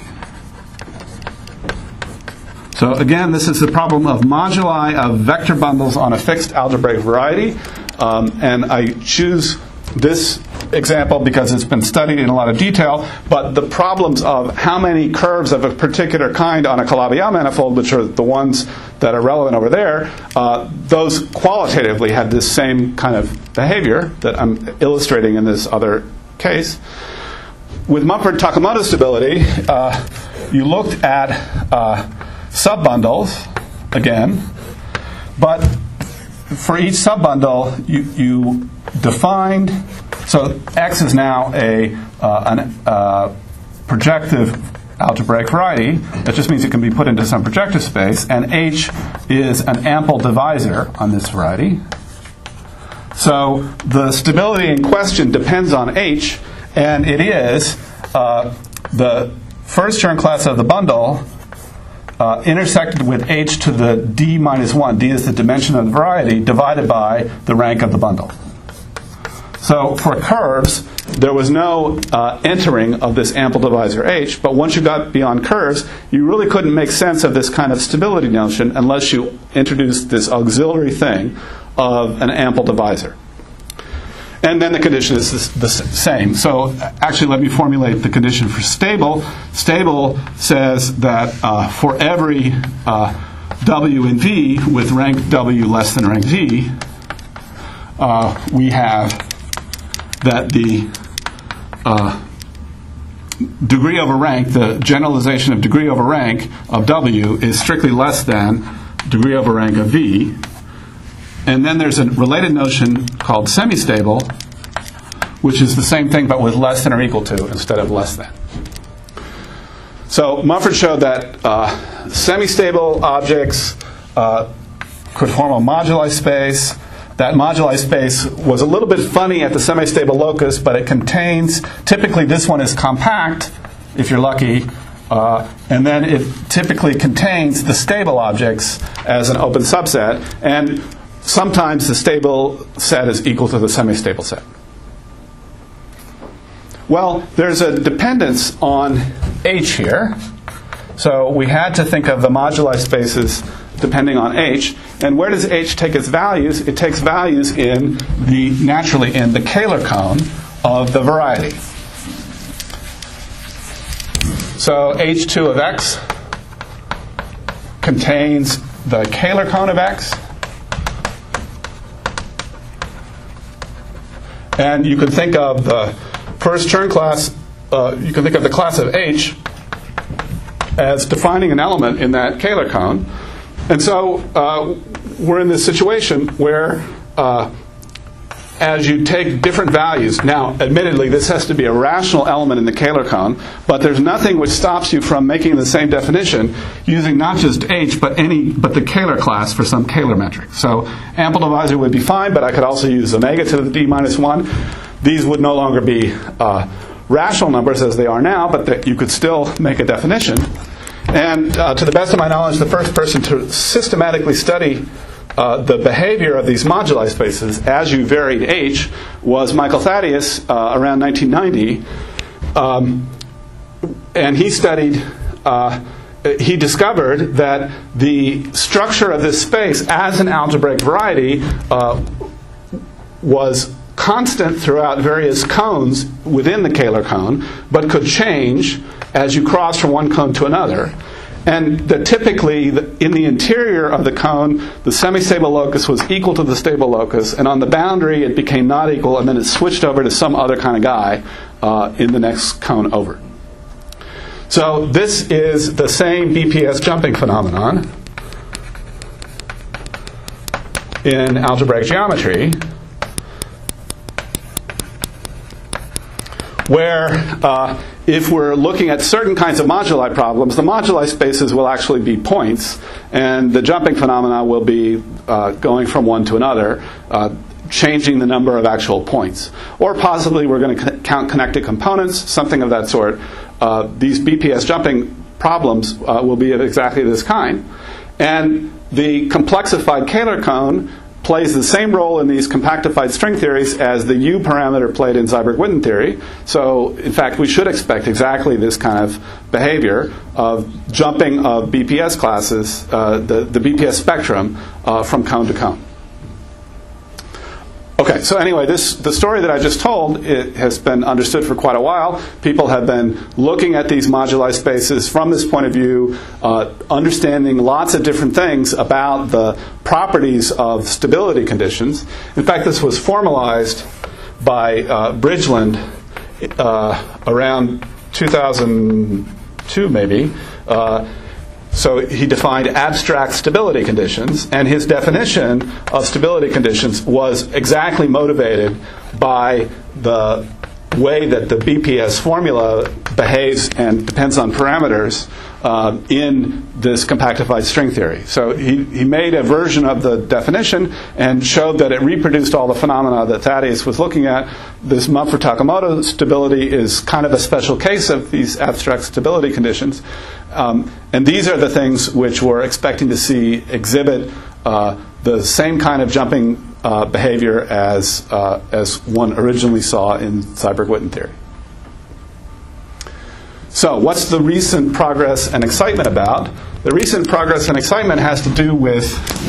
So again, this is the problem of moduli of vector bundles on a fixed algebraic variety. And I choose this example because it's been studied in a lot of detail, but the problems of how many curves of a particular kind on a Calabi-Yau manifold, which are the ones that are relevant over there, those qualitatively had this same kind of behavior that I'm illustrating in this other case. With Mumford-Takamoto stability, you looked at subbundles again, but for each subbundle, you defined, so X is now a projective algebraic variety. That just means it can be put into some projective space, and H is an ample divisor on this variety. So the stability in question depends on H, and it is the first Chern class of the bundle intersected with H to the D minus 1. D is the dimension of the variety divided by the rank of the bundle. So for curves, there was no entering of this ample divisor H, but once you got beyond curves, you really couldn't make sense of this kind of stability notion unless you introduced this auxiliary thing of an ample divisor. And then the condition is the same. So actually, let me formulate the condition for stable. Stable says that for every W in V with rank W less than rank V, we have that the degree over rank, the generalization of degree over rank of W is strictly less than degree over rank of V. And then there's a related notion called semi-stable, which is the same thing but with less than or equal to instead of less than. So Mumford showed that semi-stable objects could form a moduli space. That moduli space was a little bit funny at the semi-stable locus, but it contains, typically this one is compact, if you're lucky, and then it typically contains the stable objects as an open subset, and sometimes the stable set is equal to the semi-stable set. Well, there's a dependence on H here, So we had to think of the moduli spaces depending on H. And where does H take its values? It takes values naturally in the Kähler cone of the variety. So H2 of X contains the Kähler cone of X. And you can think of the first Chern class, you can think of the class of H as defining an element in that Kähler cone. And so we're in this situation where as you take different values, now admittedly this has to be a rational element in the Kähler cone, but there's nothing which stops you from making the same definition using not just H but the Kähler class for some Kähler metric. So ample divisor would be fine, but I could also use omega to the d minus 1. These would no longer be rational numbers as they are now, but that you could still make a definition. And to the best of my knowledge, the first person to systematically study the behavior of these moduli spaces as you varied H was Michael Thaddeus around 1990. And he studied, he discovered that the structure of this space as an algebraic variety was constant throughout various cones within the Kähler cone, but could change as you cross from one cone to another. And that typically, in the interior of the cone, the semi-stable locus was equal to the stable locus, and on the boundary it became not equal, and then it switched over to some other kind of guy in the next cone over. So this is the same BPS jumping phenomenon in algebraic geometry, where if we're looking at certain kinds of moduli problems, the moduli spaces will actually be points, and the jumping phenomena will be going from one to another, changing the number of actual points. Or possibly we're going to count connected components, something of that sort. These BPS jumping problems will be of exactly this kind. And the complexified Kähler cone plays the same role in these compactified string theories as the U parameter played in Seiberg-Witten theory. So, in fact, we should expect exactly this kind of behavior of jumping of BPS classes, the BPS spectrum, from cone to cone. Okay, so anyway, the story that I just told, it has been understood for quite a while. People have been looking at these moduli spaces from this point of view, understanding lots of different things about the properties of stability conditions. In fact, this was formalized by Bridgeland around 2002, maybe. So he defined abstract stability conditions, and his definition of stability conditions was exactly motivated by the way that the BPS formula behaves and depends on parameters in this compactified string theory. So he made a version of the definition and showed that it reproduced all the phenomena that Thaddeus was looking at. This Mumford-Takamoto stability is kind of a special case of these abstract stability conditions. And these are the things which we're expecting to see exhibit the same kind of jumping behavior as one originally saw in Seiberg-Witten theory. So what's the recent progress and excitement about? The recent progress and excitement has to do with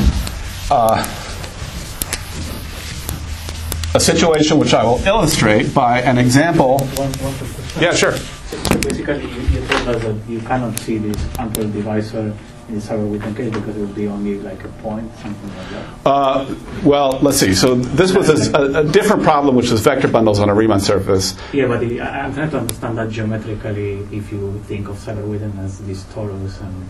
a situation which I will illustrate by an example. One quick question. Yeah, sure. So basically, you told us that you cannot see this ample divisor in the Seiberg-Witten case because it would be only like a point, something like that. Well, let's see. So this was a different problem, which was vector bundles on a Riemann surface. Yeah, but I'm trying to understand that geometrically if you think of Seiberg-Witten as this torus and...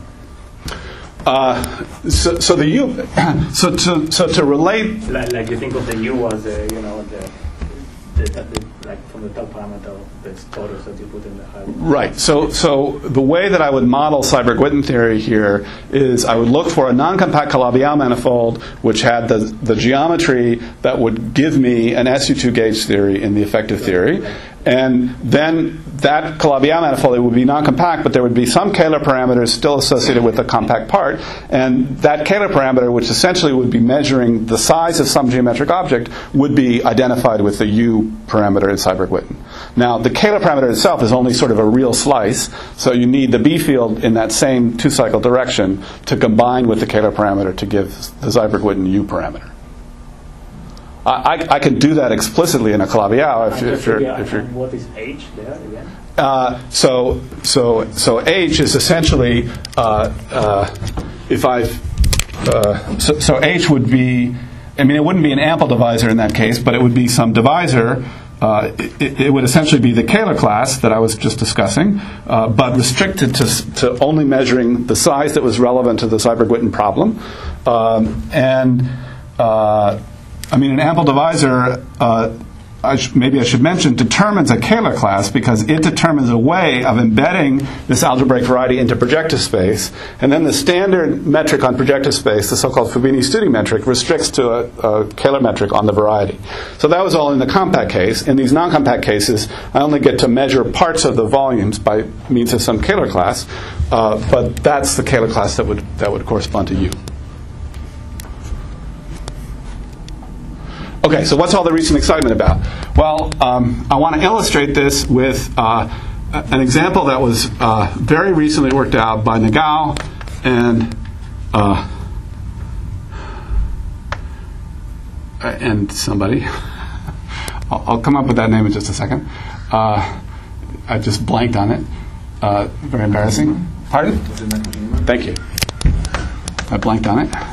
So the U. So to relate, like you think of the U as the like from the top parameter, the torus that you put in the height. Right. So the way that I would model Seiberg-Witten theory here is I would look for a non-compact Calabi-Yau manifold which had the geometry that would give me an SU2 gauge theory in the effective theory, And then that Calabi-Yau manifold would be non-compact, but there would be some Kähler parameters still associated with the compact part. And that Kähler parameter, which essentially would be measuring the size of some geometric object, would be identified with the U parameter in Seiberg-Witten. Now, the Kähler parameter itself is only sort of a real slice, so you need the B field in that same two-cycle direction to combine with the Kähler parameter to give the Seiberg-Witten U parameter. I can do that explicitly in a Calabi-Yau if you're. What is H there again? So H is essentially if I so H would be. I mean, it wouldn't be an ample divisor in that case, but it would be some divisor. It would essentially be the Kähler class that I was just discussing, but restricted to only measuring the size that was relevant to the Seiberg-Witten problem, I mean, an ample divisor, maybe I should mention, determines a Kähler class because it determines a way of embedding this algebraic variety into projective space. And then the standard metric on projective space, the so-called Fubini-Studi metric, restricts to a Kähler metric on the variety. So that was all in the compact case. In these non-compact cases, I only get to measure parts of the volumes by means of some Kähler class, but that's the Kähler class that would correspond to U. Okay, so what's all the recent excitement about? Well, I want to illustrate this with an example that was very recently worked out by Nagao and somebody. I'll come up with that name in just a second. I just blanked on it. Very embarrassing. Pardon? Thank you. I blanked on it.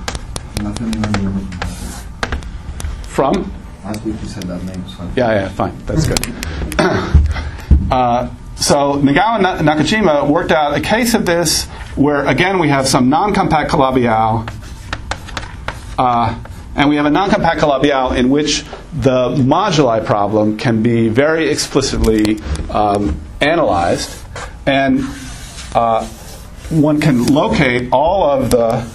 From? Last week you said that name. So. Yeah, fine. That's good. So Nagao and Nakajima worked out a case of this where, again, we have some non-compact Calabi-Yau, and we have a non-compact Calabi-Yau in which the moduli problem can be very explicitly analyzed, and one can locate all of the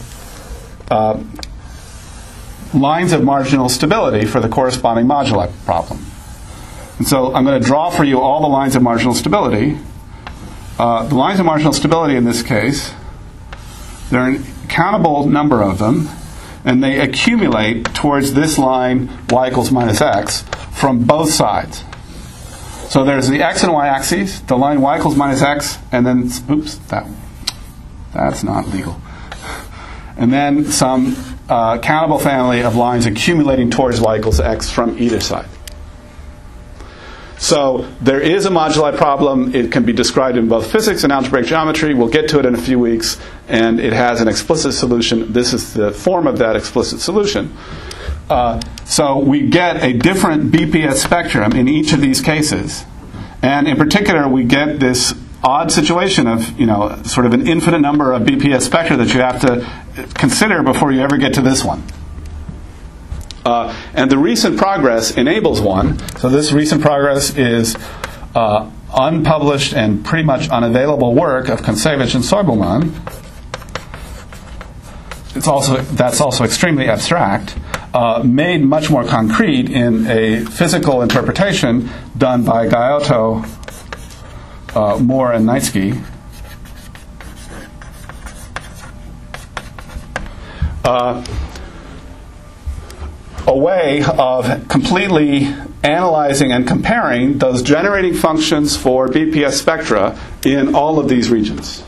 lines of marginal stability for the corresponding moduli problem. And so I'm going to draw for you all the lines of marginal stability. The lines of marginal stability in this case, there are a countable number of them, and they accumulate towards this line y equals minus x from both sides. So there's the x and y axes, the line y equals minus x, and then, oops, that's not legal. And then some countable family of lines accumulating towards y equals x from either side. So there is a moduli problem. It can be described in both physics and algebraic geometry. We'll get to it in a few weeks, and it has an explicit solution. This is the form of that explicit solution. So we get a different BPS spectrum in each of these cases, and in particular, we get this odd situation of, sort of an infinite number of BPS spectra that you have to consider before you ever get to this one. And the recent progress enables one. So this recent progress is unpublished and pretty much unavailable work of Kontsevich and Soibelman. That's also extremely abstract, made much more concrete in a physical interpretation done by Gaiotto, Moore, and Knightsky. A way of completely analyzing and comparing those generating functions for BPS spectra in all of these regions.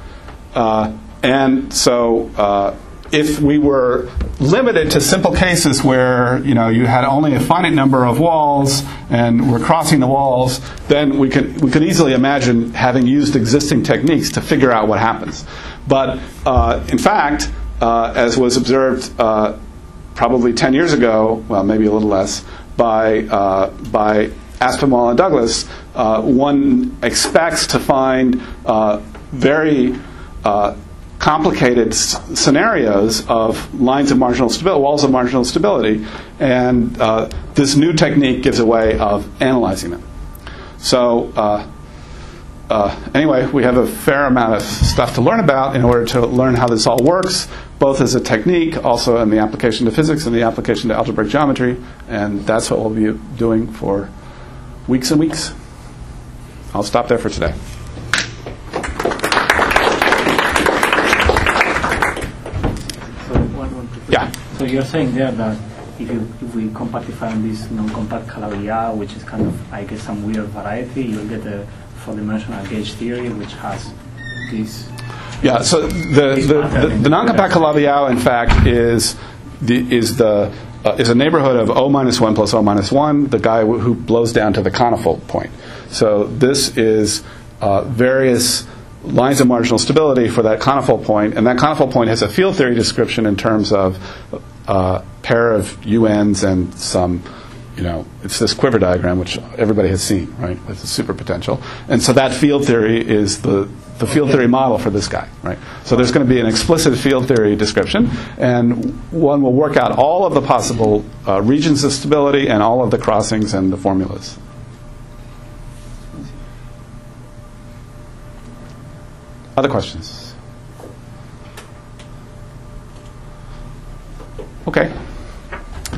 And so if we were limited to simple cases where you had only a finite number of walls and we're crossing the walls, then we could easily imagine having used existing techniques to figure out what happens. But in fact, as was observed probably 10 years ago, well, maybe a little less, by Aspinwall and Douglas, one expects to find very complicated scenarios of lines of marginal stability, walls of marginal stability, and this new technique gives a way of analyzing them. So anyway, we have a fair amount of stuff to learn about in order to learn how this all works, both as a technique, also in the application to physics and the application to algebraic geometry, and that's what we'll be doing for weeks and weeks. I'll stop there for today. Yeah. So you're saying there that if we compactify on this non-compact Calabi-Yau, which is kind of, I guess, some weird variety, you'll get a four-dimensional gauge theory, which has this. Yeah. So the non-compact Calabi-Yau, in fact, is a neighborhood of O minus 1 plus O minus 1, the guy who blows down to the conical point. So this is various lines of marginal stability for that conical point, and that conical point has a field theory description in terms of a pair of UNs and some, it's this quiver diagram, which everybody has seen, right, with the superpotential. And so that field theory is the field theory model for this guy, right? So there's going to be an explicit field theory description, and one will work out all of the possible regions of stability and all of the crossings and the formulas. Other questions? Okay.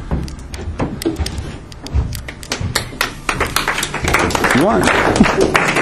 You want?